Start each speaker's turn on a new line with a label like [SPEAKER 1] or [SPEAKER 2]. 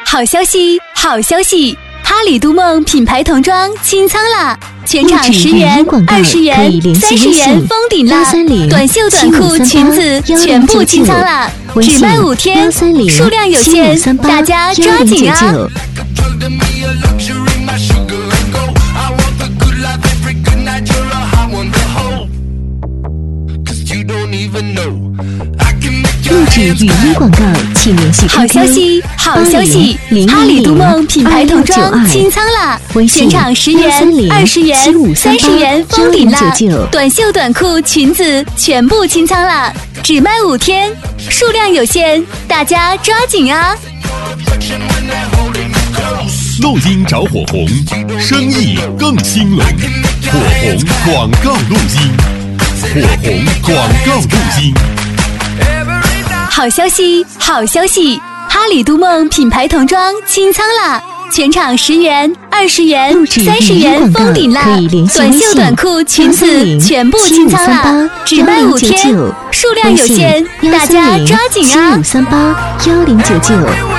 [SPEAKER 1] 好消息，好消息！哈里都梦品牌童装清仓啦！全场10元、20元、30元封顶啦！短袖、短裤、裙子全部清仓啦！只卖5天，数量有限，大家抓紧啊！
[SPEAKER 2] 录制语音广告，请联系 QQ。
[SPEAKER 1] 好消息，好消息！哈里都梦品牌童装清仓啦！全场10元、20元、30元封顶啦！短袖、短裤、裙子全部清仓啦！只卖5天，数量有限，大家抓紧啊！
[SPEAKER 3] 录音找火红，生意更兴隆。火红广告录音，火红广告录音。
[SPEAKER 1] 好消息，好消息！哈里都梦品牌童装清仓啦！全场10元、20元、30元封顶啦！短袖、短裤、裙子全部清仓啦！只卖5天，数量有限，大家抓紧啊！
[SPEAKER 2] 75381099。